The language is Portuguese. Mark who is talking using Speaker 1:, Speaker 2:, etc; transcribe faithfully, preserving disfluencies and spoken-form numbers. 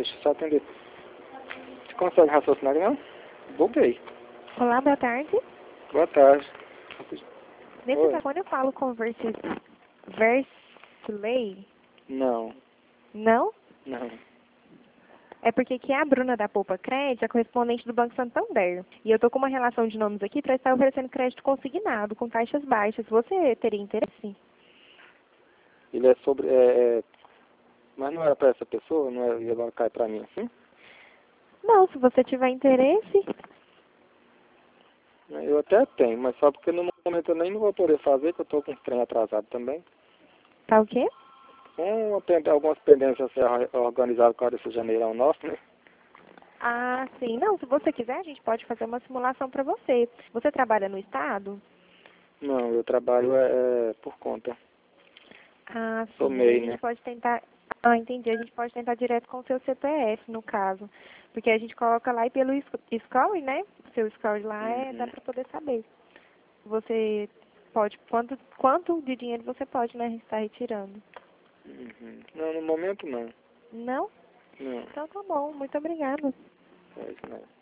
Speaker 1: deixa eu só atender. Você consegue raciocinar, não? Buguei.
Speaker 2: Olá, boa tarde.
Speaker 1: Boa tarde.
Speaker 2: Nesse
Speaker 1: Oi.
Speaker 2: telefone eu falo com Versi... Versilei?
Speaker 1: Não,
Speaker 2: Não?
Speaker 1: não.
Speaker 2: É porque aqui é a Bruna da Poupa Crédito, a correspondente do Banco Santander. E eu tô com uma relação de nomes aqui para estar oferecendo crédito consignado, com taxas baixas. Você teria interesse?
Speaker 1: Ele é sobre... É, é... Mas não era pra essa pessoa? Não é, ela cai pra mim assim?
Speaker 2: Não, se você tiver interesse.
Speaker 1: Eu até tenho, mas só porque no momento eu nem não vou poder fazer, que eu tô com os trem atrasado também.
Speaker 2: Tá o quê?
Speaker 1: Com uma pende- algumas pendências a ser organizadas com esse janeirão nosso, né?
Speaker 2: Ah, sim. Não, se você quiser, a gente pode fazer uma simulação para você. Você trabalha no Estado?
Speaker 1: Não, eu trabalho é, é, por conta.
Speaker 2: Ah,
Speaker 1: Sou
Speaker 2: sim. Aí a
Speaker 1: MEI,
Speaker 2: gente
Speaker 1: né?
Speaker 2: pode tentar... Ah, entendi. A gente pode tentar direto com o seu C P F, no caso. Porque a gente coloca lá e pelo sc- score, né? O seu score lá é, dá
Speaker 1: Uhum.
Speaker 2: para poder saber. Você pode... Quanto, quanto de dinheiro você pode, né, estar retirando?
Speaker 1: Uhum. Não, no momento não.
Speaker 2: Não?
Speaker 1: Não,
Speaker 2: Então tá bom. Muito obrigada.
Speaker 1: é isso não.